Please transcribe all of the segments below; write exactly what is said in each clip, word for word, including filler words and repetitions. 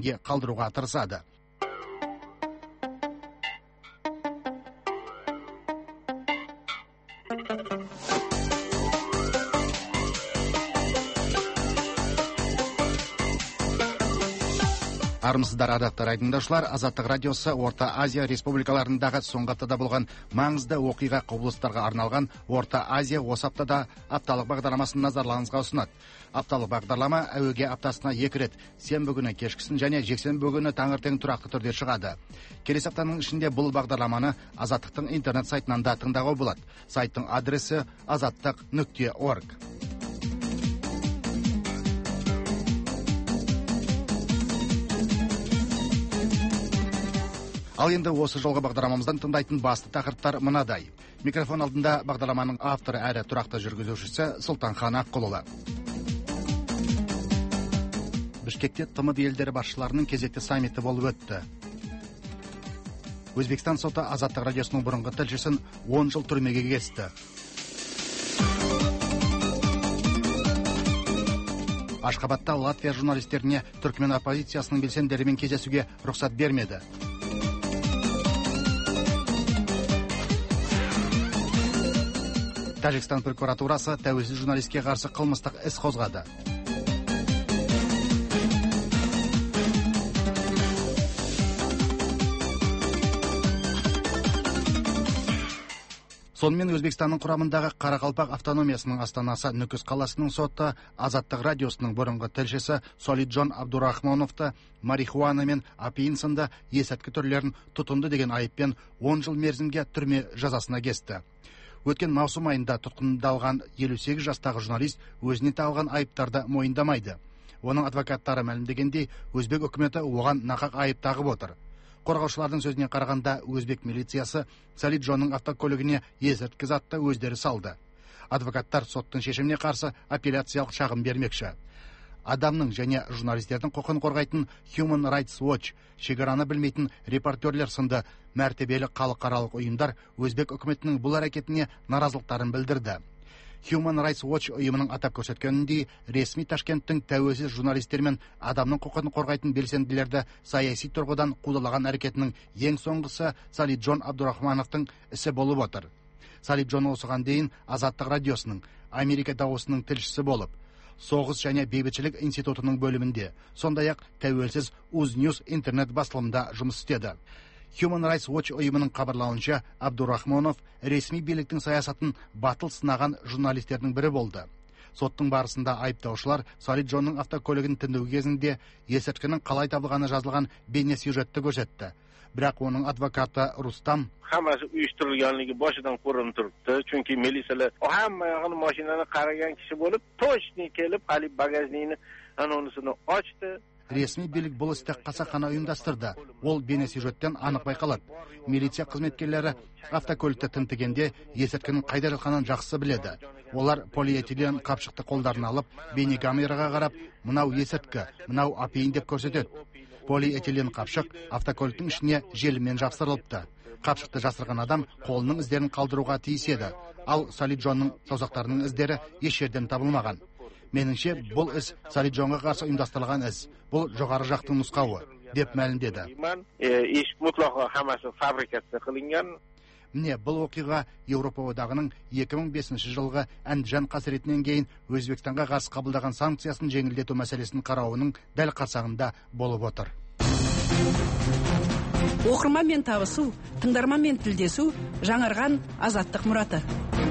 кейінге қалдыруға тырысады. Армысыздар, ардақты радиотыңдаушылар. Азаттық радиосы Орта Азия республикаларындағы соңғы аптада болған маңызды оқиға құбылыстарға арналған Орта Азия осы аптада апталық бағдарламасын назарларыңызға ұсынады. Апталық бағдарлама әуеге аптасына екі рет, сенбі күні кешкісін және жексенбі күні таңертең тұрақты түрде шығады. Келесі аптаның ішінде бұл бағдарламаны Азаттықтың интернет сайтынан да тыңдауға болады. Сайттың адресі азаттық нүкте орг. Ал енді осы жолғы бағдарламамыздан тыңдайтын басты тақырыптар мынадай. Микрофон алдында бағдарламаның авторы әрі тұрақты жүргізушісі Сұлтанхан Аққұлұлы. Бішкекте тмд елдері басшыларының кезекті саммиті болып өтті. Өзбекстан соты Азаттық радиосының бұрынғы тілшісін он жыл түрмеге кесті. Ашхабадта Латвия журналистеріне түркмен оппозициясының белсенділерімен кездесуге рұқсат бермеді. Тәжікстан прокуратурасы тәуелсіз журналистке қарсы қылмыстық іс қозғады. Сонымен Өзбекстанның құрамындағы Қарақалпақ автономиясының астанасы Нүкіс қаласының соты Азаттық радиосының бұрынғы тілшісі Солиджон Абдурахмоновты марихуана мен апиын сынды есірткі түрлерін тұтынды деген айыппен он жыл мерзімге түрме жазасына кесті. Өткен маусым айында тұтқындалған елу сегіз жастағы журналист өзіне тағылған айыптарды мойындамайды. Оның адвокаттары мәлімдегендей, өзбек үкіметі оған нақақ айып тағып отыр. Қорғаушылардың сөзіне қарағанда, өзбек милициясы Солиджонның автокөлігіне есірткі затты өздері салды. Адвокаттар соттың шешіміне қарсы апелляциялық шағым бермекші. Адамның және журналистердің құқын қорғайтын Human Rights Watch, шекараны білмейтін репортерлер сынды мәртебелі халықаралық ұйымдар өзбек үкіметінің бұл әрекетіне наразылықтарын білдірді. Human Rights Watch ұйымының атап көрсеткеніндей, ресми Ташкенттің тәуелсіз журналистер мен адамның құқын қорғайтын белсенділерді саяси тұрғыдан қудалаған әрекетінің ең соңғысы Солиджон Абдурахмановтың ісі болып отыр. Солиджон осыған дейін Азаттық радиосының Америка дауысының тілшісі болып, Соғыс және бейбітшілік институтының бөлімінде, сондай-ақ тәуелсіз Узньюс интернет басылымында жұмыс істеді. Human Rights Watch ұйымының хабарлауынша, Абдурахмонов ресми биліктің саясатын батыл сынаған журналистердің бірі болды. Соттың барысында айыптаушылар Солиджонның автокөлігін тінту кезінде есірткінің қалай табылғаны жазылған бейнесюжетті көрсетті. Бірақ оның адвокаты Рустам hammasi uyushtirilganligi boshidan ko'rinib turibdi. Chunki militsiyalar hamma yog'ini mashinani qaragan kishi bo'lib, точно kelib, hali bagajnikni anonisini ochdi. Ресми билік бұл істі қасақана ұйымдастырды. Ол бейнесюжеттен анық байқалады. Милиция қызметкерлері автокөлікті тінтігенде есірткінің қайда жатқанын жақсы біледі. Олар полиэтилен қапшықты қолдарына алып, бейнекамераға қарап, мынау есірткі, мынау апиын деп көрсетеді. Полиэтилен қапшық автокөліктің ішіне желімен жапсырылыпты. Қапшықты жасырған адам қолының іздерін қалдыруға тиіс еді. Ал Солиджонның саусақтарының іздері еш жерден табылмаған. Меніңше, бұл іс Солиджонға қарсы ұйымдастырылған іс. Бұл жоғары жақтың нұсқауы, деп мәлімдеді. Ish mutlaqo hammasi fabrikatsiya qilingan. Міне, бұл оқиға Еуропа одағының екі мың бесінші жылғы Әндіжан қасіретінен кейін Өзбекстанға қарсы қабылдаған санкциясын жеңілдету мәселесін қарауының дәл қарсаңында болып отыр. Оқырманмен табысу, тыңдарманмен тілдесу, жаңарған азаттық мұраты.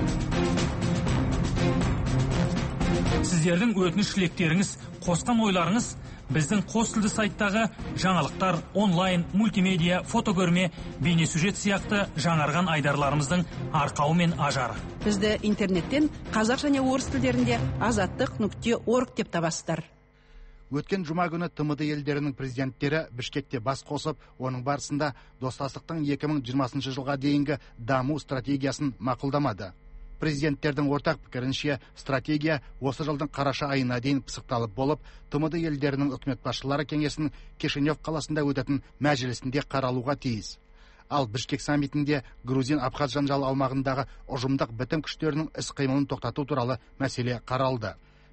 Сіздердің өтініш тілектеріңіз, қосқан ойларыңыз біздің қос тілді сайттағы жаңалықтар, онлайн, мультимедиа, фотокөрме, бейнесюжет сияқты жаңарған айдарларымыздың арқауы мен ажары. Бізді интернеттен қазақ және орыс тілдерінде азаттық нүкте орг деп табасыздар. Өткен жұма күні тмд елдерінің президенттері Бішкекте бас қосып, оның барысында достастықтың екі мың жиырмасыншы жылға дейінгі даму стратегиясын мақұлдамады. Президенттердің ортақ пікірінше стратегия осы жылдың қараша айына дейін пысықталып болып, тмд елдерінің үкімет басшылары кеңесінің Кишинев қаласында өтетін мәжілісінде қаралуға тиіс. Ал Бішкек саммитінде Грузин-Абхаз жанжалы аумағындағы ұжымдық бітім күштерінің іс-қимылын тоқтату туралы мәселе қаралды.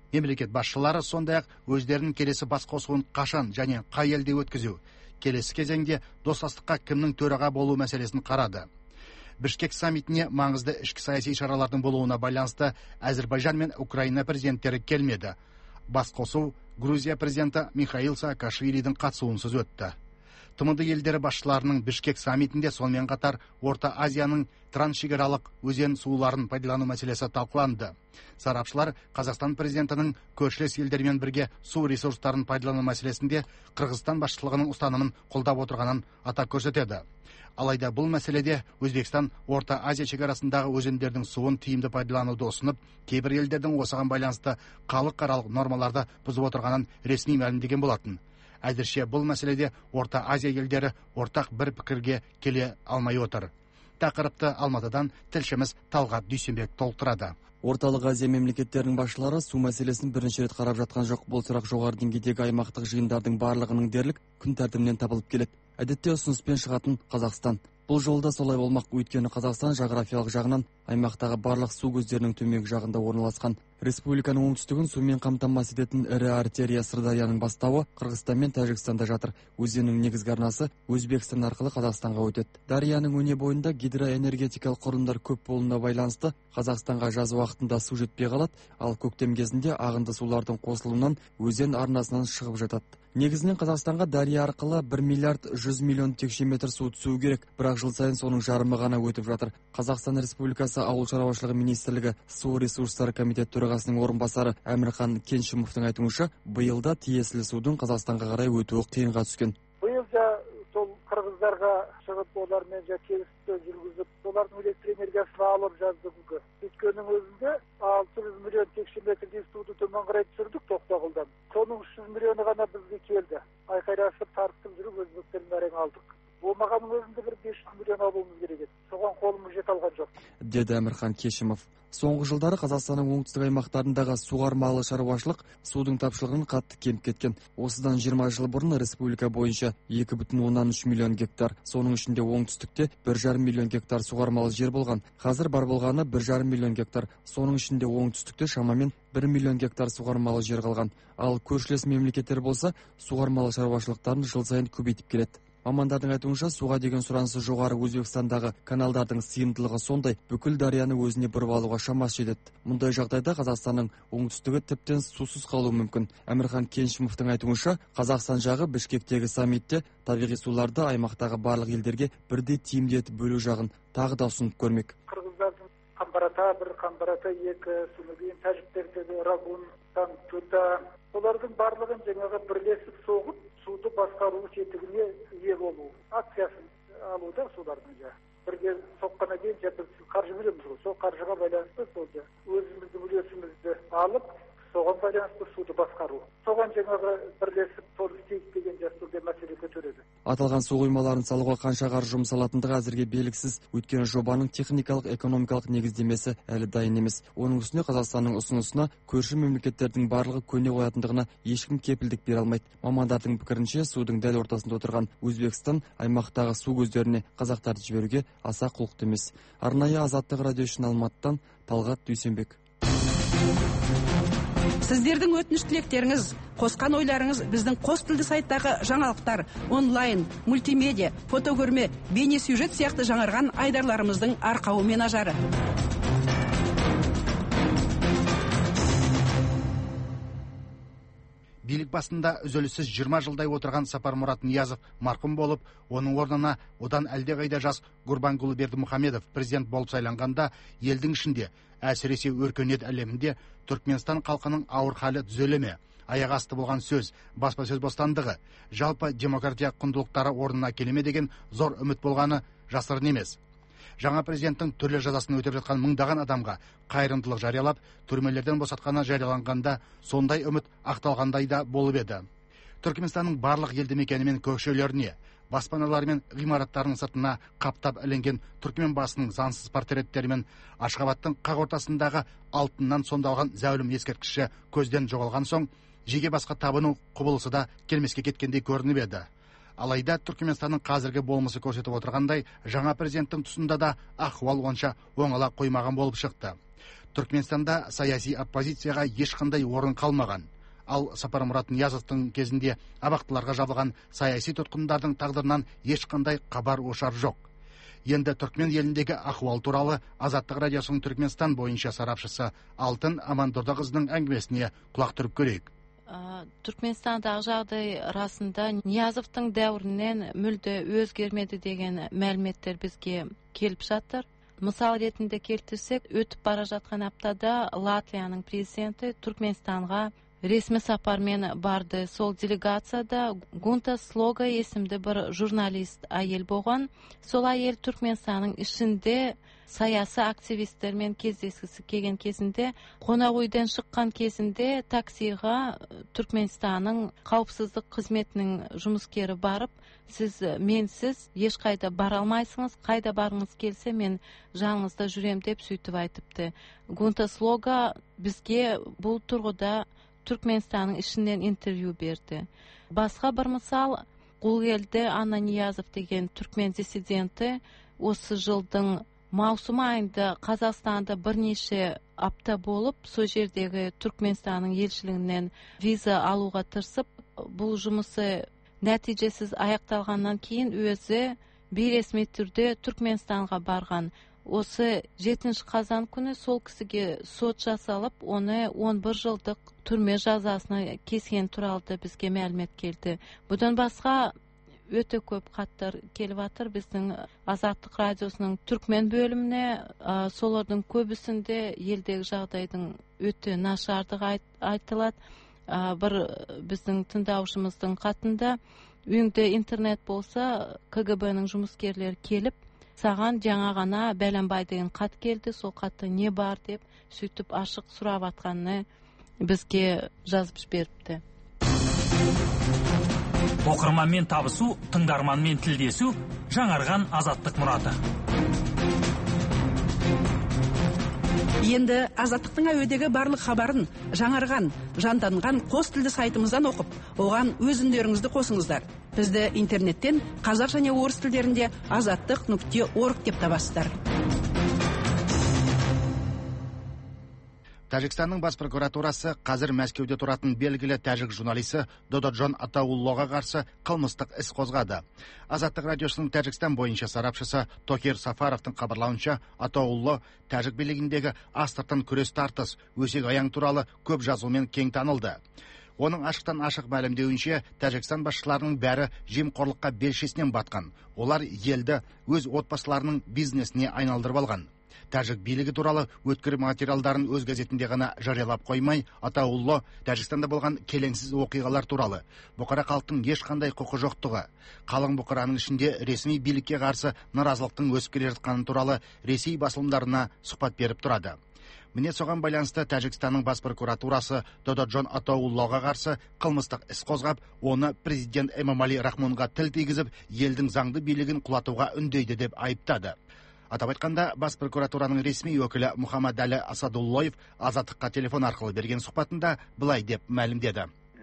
Мемлекет басшылары сондай-ақ өздерінің келесі басқосуын қашан және қай елде өткізу, келесі кезеңде достастыққа кімнің төраға болу мәселесін қарады. Бішкек саммитіне маңызды ішкі саяси шаралардың болуына байланысты Әзербайжан мен Украина президенттері келмеді. Басқосу Грузия президенті Михаил Саакашвилидің қатысуынсыз өтті. тмд елдері басшыларының Бішкек саммитінде сонымен қатар Орта Азияның трансшекаралық өзен суларын пайдалану мәселесі талқыланды. Сарапшылар Қазақстан президентінің көршілес елдермен бірге су ресурстарын пайдалану мәселесінде Қырғызстан басшылығының ұстанымын қолдап отырғанын атап көрсетеді. Алайда бұл мәселеде Өзбекстан Орта Азия шекарасындағы өзендердің суын тиімді пайдалануды ұсынып, кейбір елдердің осыған байланысты халықаралық нормаларды бұзып отырғанын ресми мәлімдеген болатын. Әзірше бұл мәселеде Орта Азия елдері ортақ бір пікірге келе алмай отыр. Тақырыпты Алматыдан тілшіміз Талғат Дүйсенбек толықтырады. Орталық Азия мемлекеттерінің басшылары су мәселесін бірінші рет қарап жатқан жоқ. Бұл сұрақ жоғары деңгейдегі аймақтық жиындардың барлығының дерлік күн тәртібінен табылып келеді. Әдетте ұсыныспен шығатын Қазақстан. Бұл жолда солай болмақ, өйткені Қазақстан жағрафиялық жағынан аймақтағы барлық су көздерінің төменгі жағында орналасқан. Республиканың оңтүстігін сумен қамтамасыз ететін ірі артерия Сырдарияның бастауы Қырғызстан мен Тәжікстанда жатыр. Өзеннің негізгі арнасы Өзбекстан арқылы Қазақстанға өтеді. Дарияның өне бойында гидроэнергетикалық құрылымдар көп болуына байланысты Қазақстанға жаз уақытында су жетпей қалады, ал көктем кезінде ағынды сулардың қосылуынан өзен арнасынан шығып жатады. Негізінен Қазақстанға дария арқылы бір миллиард жүз миллион текше метр су түсуі керек, бірақ жыл сайын соның жарымы ғана өтіп жатыр. Қазақстан Республикасы Ауыл шаруашылығы министрлігі су ресурстары комитет төрағасының орынбасары Әмірхан Кеншімовтың айтуынша, биылда тиесілі судың Қазақстанға қарай өтуі қиынға түскен. Биыл сол қырғыздарға шығып олармен келіссөз жүргізіп, олардың электр энергиясын алып жазды бүгін. Өткеннің өзінде алты жүз миллион текше метрдей суды төмен қарай түсірдік Тоқтағұлдан. Соның үш жүз миллионы ғана бізге келді. Айқайласып тартып жүріп өзбектердің әрең алдық. Болмағанның өзінде бір бес жүз миллион алуымыз керек еді. Соған қолымыз жете алған жоқ, деді Әмірхан Кеншімов. Соңғы жылдары Қазақстанның оңтүстік аймақтарындағы суғармалы шаруашылық судың тапшылығын қатты кеміп кеткен. Осыдан жиырма жыл бұрын республика бойынша екі бүтін оннан үш миллион гектар, соның ішінде оңтүстікте бір жарым миллион гектар суғармалы жер болған. Қазір бар болғаны бір жарым миллион гектар, соның ішінде оңтүстікте шамамен бір миллион гектар суғармалы жер қалған. Ал көршілес мемлекеттер болса, суғармалы шаруашылықтарын жыл сайын көбейтіп келеді. Мамандардың айтуынша, суға деген сұранысы жоғары Өзбекстандағы каналдардың сыйымдылығы сондай, бүкіл дарияны өзіне бұрып алуға шамасы жетеді. Мұндай жағдайда Қазақстанның оңтүстігі тіптен сусыз қалуы мүмкін. Әмірхан Кеншімовтың айтуынша, Қазақстан жағы Бішкектегі саммитте табиғи суларды аймақтағы барлық елдерге бірдей тиімді етіп бөлу жағын тағы да ұсынып көрмек. Қырғыздардың Қамбарата бір, Қамбарата екі, Сумегин, Тәжіктердегі Рагун, Тута, олардың барлығын жаңағы бірлесіп соғып, суды басқару тетігіне ие болу акциясын алуда судардың жа. Бірге соққана кейін біз қаржы бөлеміз ғой. Сол қаржыға байланысты сол өзіміздің үлесімізді алып, соған байланысты суды басқару. Соған жаңағы бірлесіп сол істейік деген жастылды мәселе көтереді. Аталған су қоймаларын салуға қанша қаржы жұмсалатындығы әзірге белгісіз, өйткені жобаның техникалық экономикалық негіздемесі әлі дайын емес. Оның үстіне Қазақстанның ұсынысына көрші мемлекеттердің барлығы көне қоятындығына ешкім кепілдік бере алмайды. Мамандардың пікірінше, судың дәл ортасында отырған Өзбекстан аймақтағы су көздеріне қазақтарды жіберуге аса құлықты емес. Арнайы Азаттық радио үшін Алматыдан Талғат Дүйсенбек. Сіздердің өтініш тілектеріңіз, қосқан ойларыңыз біздің қос тілді сайттағы жаңалықтар, онлайн, мультимедиа, фотокөрме, бейне сюжет сияқты жаңарған айдарларымыздың арқауы мен ажары. Билік басында үзіліссіз жиырма жылдай отырған Сапармұрат Ниязов марқұм болып, оның орнына одан әлдеқайда жас Гурбангулы Бердімұхамедов президент болып сайланғанда, елдің ішінде, әсіресе өркениет әлемінде Түркменстан халқының ауыр халі түзеле ме? Аяқ асты болған сөз, баспасөз бостандығы, жалпы демократия құндылықтары орнына келе ме деген зор үміт болғаны жасырын емес. Жаңа президенттің түрлі жазасын өтеп жатқан мыңдаған адамға қайырымдылық жариялап, түрмелерден босатқаны жарияланғанда сондай үміт ақталғандай да болып еді. Түркменстанның барлық елді мекені мен көкшелеріне, баспаналары мен ғимараттарының сыртына қаптап ілінген түркмен басының заңсыз портреттері мен Ашхабадтың қақ ортасындағы алтыннан сомдалған зәулім ескерткіші көзден жоғалған соң, жеке басқа табыну құбылысы да келмеске кеткендей көрініп еді. Алайда Түркменстанның қазіргі болмысы көрсетіп отырғандай, жаңа президенттің тұсында да ахуал онша оңала қоймаған болып шықты. Түркменстанда саяси оппозицияға ешқандай орын қалмаған. Ал Сапармұрат Ниязовтың кезінде абақтыларға жабылған саяси тұтқындардың тағдырынан ешқандай хабар ошар жоқ. Енді Түркмен еліндегі ахуал туралы Азаттық радиосының Түркменстан бойынша сарапшысы Алтын Амандордақызының әңгімесіне құлақ түріп көрейік. Түркменстандағы жағдай расында Ниязовтың дәуірінен мүлде өзгермеді деген мәліметтер бізге келіп жатыр. Мысал ретінде келтірсек, өтіп бара жатқан аптада Латвияның президенті Түркменстанға ресми сапармен барды. Сол делегацияда Гунта Слога есімді бір журналист әйел болған. Сол әйел Түркменстанның ішінде саяси активистермен кездескісі келген кезінде, қонақ үйден шыққан кезінде таксиға Түркменстанның қауіпсіздік қызметінің жұмыскері барып, сіз менсіз ешқайда бара алмайсыңыз, қайда барыңыз келсе мен жаныңызда жүрем деп сөйтіп айтыпты. Гунта Слога бізге бұл тұрғыда Түркменстанның ішінен интервью берді. Басқа бір мысал, Гулгелді Анна Ниязов деген түркмен диссиденті осы жылдың маусым айында Қазақстанда бірнеше апта болып, сол жердегі Түркменстанның елшілігінен виза алуға тырысып, бұл жұмысы нәтижесіз аяқталғаннан кейін өзі бейресми түрде Түркменстанға барған. Осы жетінші қазан күні сол кісіге сот жасалып, оны он бір жылдық түрме жазасына кескен туралы бізге мәлімет келді. Бұдан басқа өте көп хаттар келіп жатыр біздің Азаттық радиосының түркмен бөліміне. Солардың көбісінде елдегі жағдайдың өте нашардығы айтылады. Бір біздің тыңдаушымыздың хатында, үйіңде интернет болса, К Г Б-ның жұмыскерлері келіп, саған жаңа ғана бәленбай деген хат келді, сол хатта не бар деп сөйтіп ашық сұрап атқанны бізге жазып жіберіпті. Оқырманмен табысу, тыңдарманмен тілдесу, жаңарған азаттық мұраты. Енді Азаттықтың әуедегі барлық хабарын жаңарған, жанданған қос тілді сайтымыздан оқып, оған өз үндеріңізді қосыңыздар. Бізді интернеттен қазақ және орыс тілдерінде азаттық нүкте орг деп табасыздар. Тәжікстанның бас прокуратурасы қазір Мәскеуде тұратын белгілі тәжік журналисі Дододжон Атауллоға қарсы қылмыстық іс қозғады. Азаттық радиосының Тәжікстан бойынша сарапшысы Токер Сафаровтың хабарлауынша, Атаулло тәжік билігіндегі астыртын күрес тартыс, өсек аяң туралы көп жазумен кең танылды. Оның ашықтан ашық мәлімдеуінше, Тәжікстан басшыларының бәрі жемқорлыққа белшесінен батқан. Олар елді өз отбасыларының бизнесіне айналдырып алған. Тәжік билігі туралы өткір материалдарын өз газетінде ғана жариялап қоймай, Атаулло Тәжікстанда болған келеңсіз оқиғалар туралы, бұқара халықтың ешқандай құқы жоқтығы, қалың бұқараның ішінде ресми билікке қарсы наразылықтың өсіп келе жатқаны туралы Ресей басылымдарына сұхбат беріп тұрады. Міне соған байланысты Тәжікстанның бас прокуратурасы Дододжон Атауллоға қарсы қылмыстық іс қозғап, оны президент Эмомали Рахмонға тіл тигізіп, елдің заңды билігін құлатуға үндейді деп айыптады. Атап айтқанда, бас прокуратураның ресми өкілі Мұхаммад Әлі Асадуллоев Азаттыққа телефон арқылы берген сұхбатында былай деп мәлімдеді.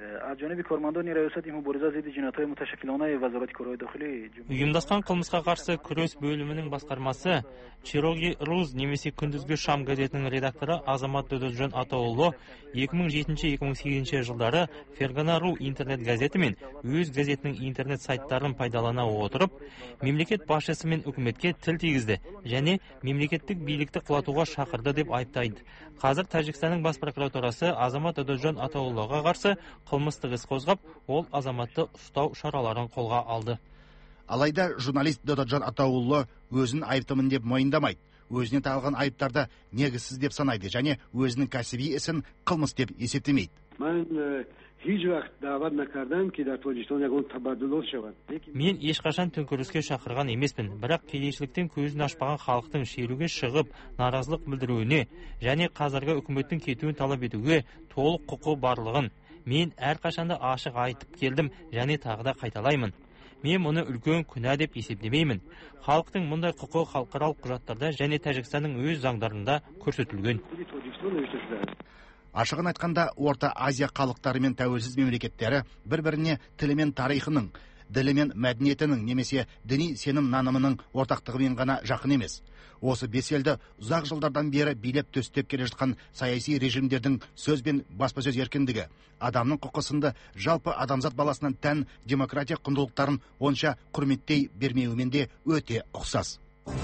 Ұйымдасқан қылмысқа қарсы күрес бөлімінің басқармасы Чироги Руз немесе күндізгі Шам газетінің редакторы Азамат Дододжон Атаулло екі мың жетінші - екі мың сегізінші жылдары Фергана.ру интернет газеті мен өз газетінің интернет сайттарын пайдалана отырып, мемлекет басшысы мен үкіметке тіл тигізді және мемлекеттік билікті құлатуға шақырды деп айыптайды. Қазір Тәжікстанның бас прокуратурасы Азамат Дододжон Атауллоға қарсы қылмыстық іс қозғап, ол азаматты ұстау шараларын қолға алды. Алайда журналист Дододжон Атаулло өзін айыптымын деп мойындамайды. Өзіне тағылған айыптарды негізсіз деп санайды және өзінің кәсіби ісін қылмыс деп есептемейді. Мен ешқашан төңкеріске шақырған емеспін, бірақ кедейшіліктен көзін ашпаған халықтың шеруге шығып, наразылық білдіруіне және қазіргі үкіметтің кетуін талап етуге толық құқы барлығын мен әрқашанда ашық айтып келдім және тағы да қайталаймын. Мен мұны үлкен күнә деп есептемеймін. Халықтың мұндай құқы халықаралық құжаттарда және Тәжікстанның өз заңдарында көрсетілген. Ашығын айтқанда, Орта Азия халықтары мен тәуелсіз мемлекеттері бір-біріне тілі мен тарихының, ділі мен мәдениетінің немесе діни сенім нанымының ортақтығымен ғана жақын емес. Осы бес елді ұзақ жылдардан бері билеп төстеп келе жатқан саяси режимдердің сөз бен баспасөз еркіндігі, адамның құқысында жалпы адамзат баласынан тән демократия құндылықтарын онша құрметтей бермеуімен де өте ұқсас.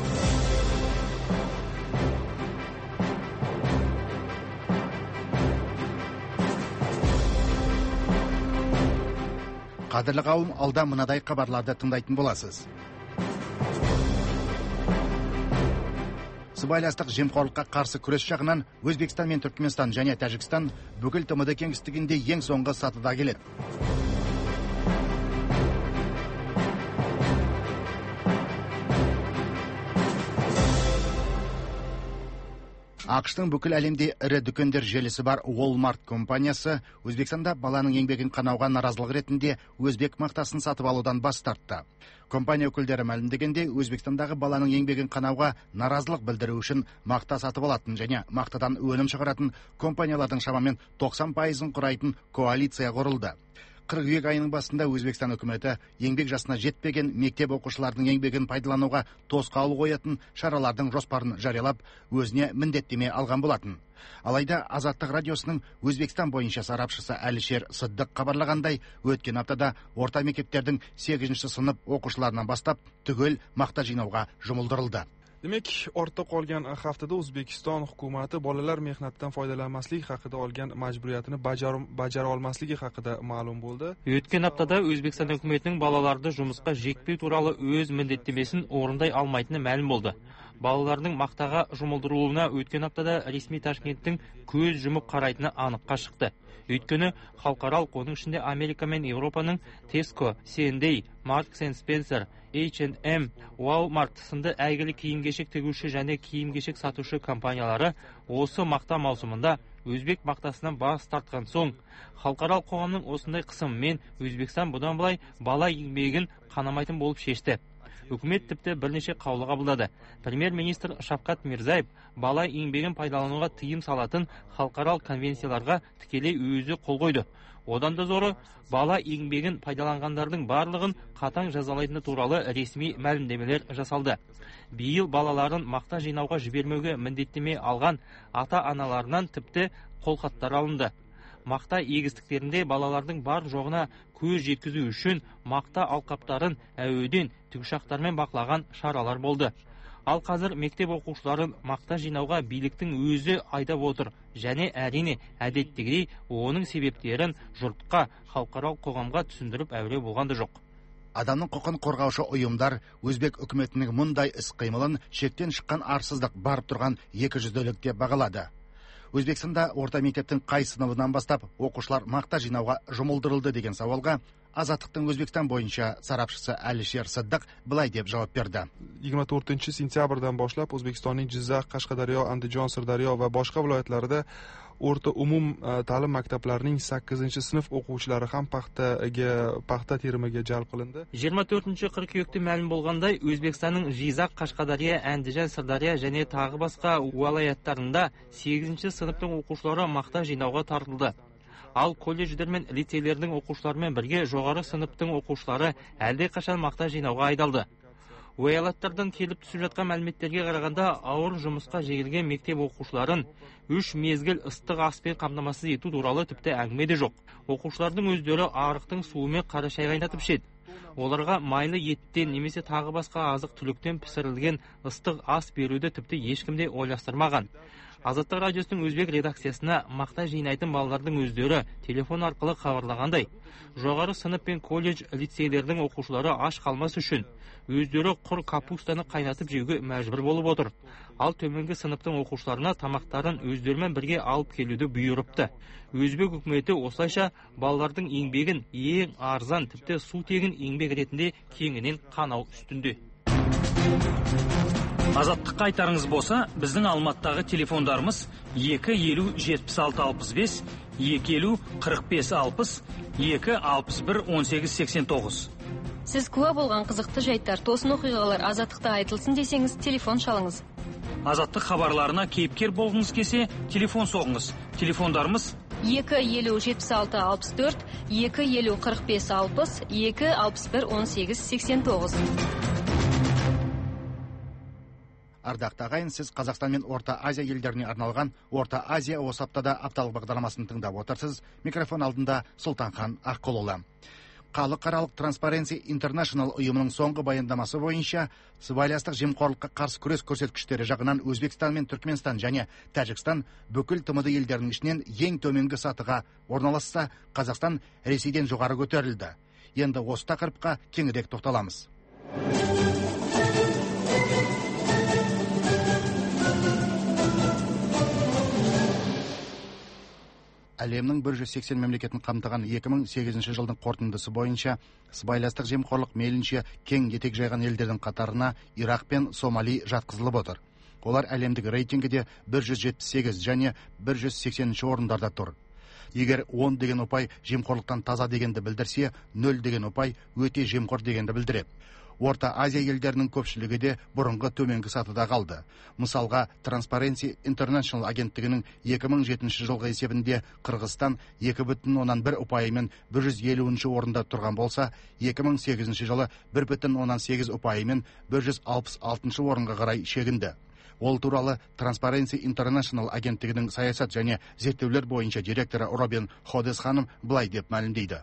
Қадірлі қауым, алда мынадай хабарларды тыңдайтын боласыз. Сыбайластық жемқорлыққа қарсы күрес жағынан Өзбекстан мен Түркменстан және Тәжікстан бүкіл тмд кеңістігінде ең соңғы сатыда келеді. ақш-тың бүкіл әлемде ірі дүкендер желісі бар Walmart компаниясы Өзбекстанда баланың еңбегін қанауға наразылық ретінде өзбек мақтасын сатып алудан бас тартты. Компания өкілдері мәлімдегенде, Өзбекстандағы баланың еңбегін қанауға наразылық білдіру үшін мақта сатып алатын және мақтадан өнім шығаратын компаниялардың шамамен тоқсан пайызын құрайтын коалиция құрылды. Қыркүйек айының басында Өзбекстан үкіметі еңбек жасына жетпеген мектеп оқушылардың еңбегін пайдалануға тосқауыл қоятын шаралардың жоспарын жариялап, өзіне міндеттеме алған болатын. Алайда Азаттық радиосының Өзбекстан бойынша сарапшысы Әлішер Сыддық хабарлағандай, өткен аптада орта мектептердің сегізінші сынып оқушыларынан бастап түгел мақта жинауға жұмылдырылды. Demek, ortda qolgan haftada O'zbekiston hukumati bolalar mehnatdan foydalanmaslik haqida olgan majburiyatini bajara olmasligi haqida ma'lum bo'ldi. Өткен аптада Өзбекстан үкіметінің балаларды жұмысқа жекпеу туралы өз міндеттемесін орындай алмайтыны мәлім болды. Балалардың мақтаға жұмылдырылуына өткен аптада ресми Ташкенттің көз жұмып қарайтыны аныққа шықты. Өйткені халықаралық, оның ішінде Америка мен Еуропаның Tesco, си энд эй, Marks and Spencer, эйч энд эм, Walmart сынды әйгілі киім-кешек тігуші және киім-кешек сатушы компаниялары осы мақта маусымында өзбек мақтасынан бас тартқан соң, халықаралық қоғамның осындай қысымымен Өзбекстан бұдан былай бала еңбегін қанамайтын болып шешті. Үкімет тіпті бірнеше қаулы қабылдады. Премьер-министр Шавкат Мирзаев бала еңбегін пайдалануға тыйым салатын халықаралық конвенцияларға тікелей өзі қол қойды. Одан да зоры, бала еңбегін пайдаланғандардың барлығын қатаң жазалайтыны туралы ресми мәлімдемелер жасалды. Биыл балаларын мақта жинауға жібермеуге міндеттеме алған ата-аналарынан тіпті қолхаттар алынды. Мақта егістіктерінде балалардың бар жоғына көз жеткізу үшін мақта алқаптарын әуеден тікұшақтармен бақылаған шаралар болды. Ал қазір мектеп оқушыларын мақта жинауға биліктің өзі айдап отыр, және әрине әдеттегідей оның себептерін жұртқа, халықаралық қоғамға түсіндіріп әуре болғанды жоқ. Адамның құқын қорғаушы ұйымдар өзбек үкіметінің мұндай іс-қимылын шектен шыққан арсыздық барып тұрған екі жүзділік деп бағалады. Өзбекстанда орта мектептің қай сыныбынан бастап оқушылар мақта жинауға жұмылдырылды деген сауалға Азаттықтың Өзбекстан бойынша сарапшысы Әлішер Сыддық былай деп жауап берді. yigirma to'rtinchi sentyabrdan boshlab O'zbekistonning Jizzax, Qashqadaryo, Andijon, Sirdaryo va boshqa viloyatlarida o'rta umum ta'lim maktablarining sakkizinchi sinf o'quvchilari ham paxtaga paxta terimiga jalb qilindi. жиырма төртінші қыркүйекте мәлім болғандай, Өзбекстанның Жизақ, Қашқадария, Әндижан, Сырдария және тағы басқа уалаяттарында сегізінші сыныптың оқушылары мақта жинауға тартылды. Ал колледждер мен лицейлердің оқушыларымен бірге жоғары сыныптың оқушылары әлде қашан мақта жинауға айдалды. Уалаяттардан келіп түсіп жатқан мәліметтерге қарағанда, ауыр жұмысқа жегілген мектеп оқушыларын үш мезгіл ыстық аспен қамтамасыз ету туралы тіпті әңгіме де жоқ. Оқушылардың өздері арықтың суымен қара шай қайнатып ішеді. Оларға майлы еттен немесе тағы басқа азық түліктен пісірілген ыстық ас беруді тіпті ешкімде ойластырмаған. Азаттық радиосының өзбек редакциясына мақта жинайтын балалардың өздері телефон арқылы хабарлағандай, жоғары сынып пен колледж лицейлердің оқушылары аш қалмас үшін өздері құр капустаны қайнатып жеуге мәжбүр болып отыр. Ал төменгі сыныптың оқушыларына тамақтарын өздерімен бірге алып келуді бұйырыпты. Өзбек үкіметі осылайша балалардың еңбегін ең арзан, тіпті су тегін еңбек ретінде кеңінен қанау үстінде. Азаттыққа айтарыңыз болса, біздің Алматыдағы телефондарымыз екі елу жетпіс алты алпыс бес, екі елу қырық бес алпыс, екі алпыс бір он сегіз сексен тоғыз. Сіз куә болған қызықты жайттар, тосын оқиғалар Азаттықта айтылсын десеңіз, телефон шалыңыз. Азаттық хабарларына кейіпкер болғыңыз келсе, телефон соғыңыз. Телефондарымыз екі елу жетпіс алты алпыс төрт, екі елу қырық бес алпыс, екі алпыс бір он сегіз сексен тоғыз. Ардақты ағайын, сіз Қазақстан мен Орта Азия елдеріне арналған Орта Азия осы аптада апталық бағдарламасын тыңдап отырсыз. Микрофон алдында Сұлтанхан Аққұлұлы. Халықаралық Transparency International ұйымының соңғы баяндамасы бойынша сыбайластық жемқорлыққа қарсы күрес көрсеткіштері жағынан Өзбекстан мен Түркменстан және Тәжікстан бүкіл тмд елдерінің ішінен ең төменгі сатыға орналасса, Қазақстан Ресейден жоғары көтерілді. Енді осы тақырыпқа кеңірек тоқталамыз. Әлемнің бір жүз сексен мемлекетін қамтыған екі мың сегізінші жылдың қорытындысы бойынша сыбайластық жемқорлық мейлінше кең етек жайған елдердің қатарына Ирақ пен Сомали жатқызылып отыр. Олар әлемдік рейтингіде бір жүз жетпіс сегіз және бір жүз сексенінші орындарда тұр. Егер он деген ұпай жемқорлықтан таза дегенді білдірсе, нөл деген ұпай өте жемқор дегенді білдіреді. Орта Азия елдерінің көпшілігі де бұрынғы төменгі сатыда қалды. Мысалға, Transparency International агенттігінің екі мың жетінші жылғы есебінде Қырғызстан екі бүтін оннан бір ұпайымен бір жүз елуінші орында тұрған болса, екі мың сегізінші жылы бір бүтін оннан сегіз ұпайымен бір жүз алпыс алтыншы орынға қарай шегінді. Ол туралы Transparency International агенттігінің саясат және зерттеулер бойынша директоры Робин Ходес ханым былай деп мәлімдейді.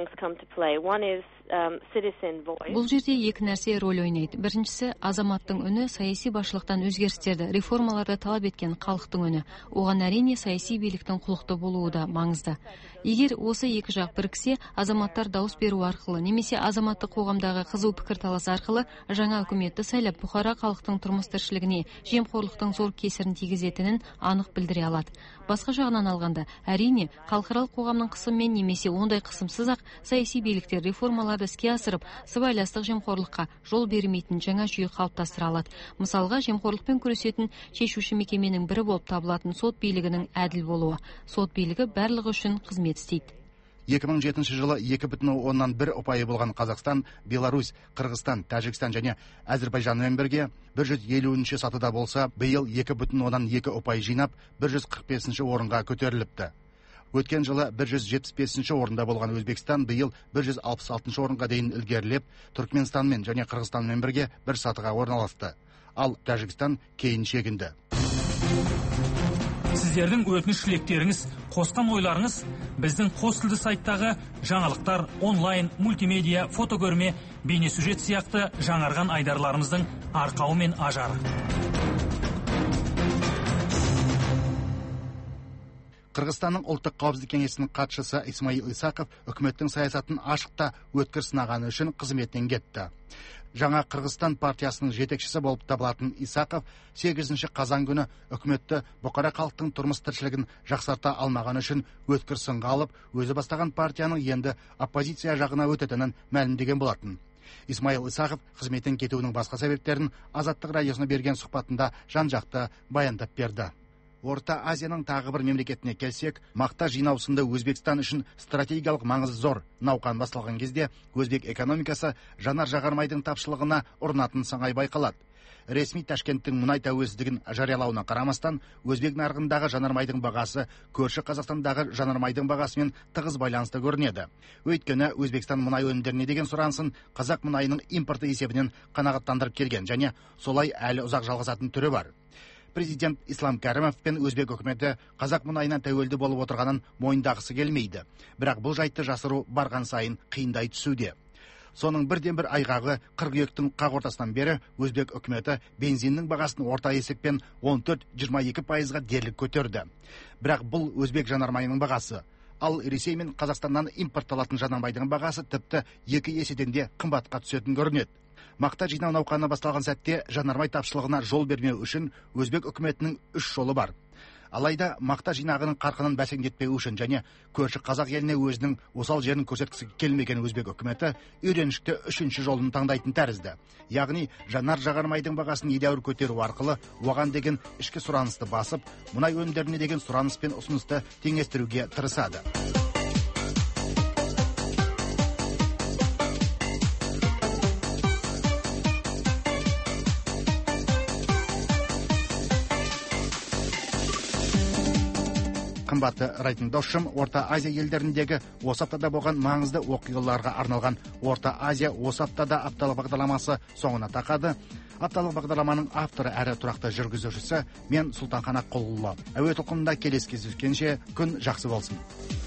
Бұл жерде екі нәрсе рөл ойнайды. Біріншісі, азаматтың үні саяси басшылықтан өзгерістерді, реформаларды талап еткен халықтың үні. Оған әрине саяси биліктің құлықты болуы да маңызды. Егер осы екі жақ біріксе, азаматтар дауыс беру арқылы немесе азаматтық қоғамдағы қызу пікірталас арқылы жаңа үкіметті сайлап, бұқара халықтың тұрмыс-тіршілігіне жемқорлықтың зор кесірін тигізетінін анық білдіре алады. Басқа жағынан алғанда, әрине, халықаралық қоғамның қысымымен немесе ондай қысымсыз-ақ саяси биліктер реформаларды іске асырып, сыбайластық жемқорлыққа жол бермейтін жаңа жүйе қалыптастыра алады. Мысалға, жемқорлықпен күресетін шешуші мекеменің бірі болып табылатын сот билігінің әділ болуы. Сот билігі барлығы үшін қызмет істейді. екі мың жетінші жылы екі бүтін оннан бір ұпайы болған Қазақстан, Беларусь, Қырғызстан, Тәжікстан және Әзербайжанмен бірге бір жүз елуінші сатыда болса, биыл екі бүтін оннан екі ұпай жинап, бір жүз қырық бесінші орынға көтеріліпті. Өткен жылы бір жүз жетпіс бесінші орында болған Өзбекстан биыл бір жүз алпыс алтыншы орынға дейін ілгерілеп, Түркменстанмен және Қырғызстанмен бірге бір сатыға орналасты. Ал Тәжікстан кейін шегінді. Сіздердің өтініш тілектеріңіз, қосқан ойларыңыз біздің қос тілді сайттағы жаңалықтар, онлайн, мультимедиа, фотокөрме, бейнесюжет сияқты жаңарған айдарларымыздың арқауы мен ажары. Қырғызстанның ұлттық қауіпсіздік кеңесінің хатшысы Исмаил Исақов үкіметтің саясатын ашықта өткір сынағаны үшін қызметінен кетті. Жаңа Қырғызстан партиясының жетекшісі болып табылатын Исақов сегізінші қазан күні үкіметті бұқара халықтың тұрмыс тіршілігін жақсарта алмаған үшін өткір сынға алып, өзі бастаған партияның енді оппозиция жағына өтетінін мәлімдеген болатын. Исмаил Исақов қызметтен кетуінің басқа себептерін Азаттық радиосына берген сұхбатында жан-жақты баяндап берді. Орта Азияның тағы бір мемлекетіне келсек, мақта жинаусында Өзбекстан үшін стратегиялық маңызы зор науқан басталған кезде өзбек экономикасы жанар-жағармайдың тапшылығына ұрынатын сыңай байқалады. Ресми Ташкенттің мұнай тәуелсіздігін жариялауына қарамастан, өзбек нарығындағы жанармайдың бағасы көрші Қазақстандағы жанармайдың бағасымен тығыз байланысты көрінеді. Өйткені Өзбекстан мұнай өнімдеріне деген сұранысын қазақ мұнайының импорты есебінен қанағаттандырып келген және солай әлі ұзақ жалғасатын түрі бар. Президент Ислам Кәрімов пен өзбек үкіметі қазақ мұнайынан тәуелді болып отырғанын мойындағысы келмейді. Бірақ бұл жайтты жасыру барған сайын қиындай түсуде. Соның бірден бір айғағы қыркүйектің қақ ортасынан бері өзбек үкіметі бензиннің бағасын орта есеппен он төрт жиырма екі пайызға дерлік көтерді. Бірақ бұл өзбек жанармайының бағасы. Ал Ресей мен Қазақстаннан импортталатын жанармайдың бағасы тіпті екі еседен де қымбатқа түсетін көрінеді. Мақта жинау науқаны басталған сәтте жанармай тапшылығына жол бермеу үшін өзбек үкіметінің үш жолы бар. Алайда мақта жинағының қарқынын бәсеңдетпеу үшін және көрші қазақ еліне өзінің осал жерін көрсеткісі келмеген өзбек үкіметі үйреншікті үшінші жолын таңдайтын тәрізді. Яғни жанар жағармайдың бағасын едәуір көтеру арқылы оған деген ішкі сұранысты басып, мұнай өнімдеріне деген сұраныс пен ұсынысты теңестіруге тырысады. Қымбатты радиотыңдаушым, Орта Азия елдеріндегі осы аптада болған маңызды оқиғаларға арналған Орта Азия осы аптада апталық бағдарламасы соңына тақады. Апталық бағдарламаның авторы әрі тұрақты жүргізушісі мен Сұлтанхан Аққұлұлы. Әуе толқынында келесі кездескенше күн жақсы болсын.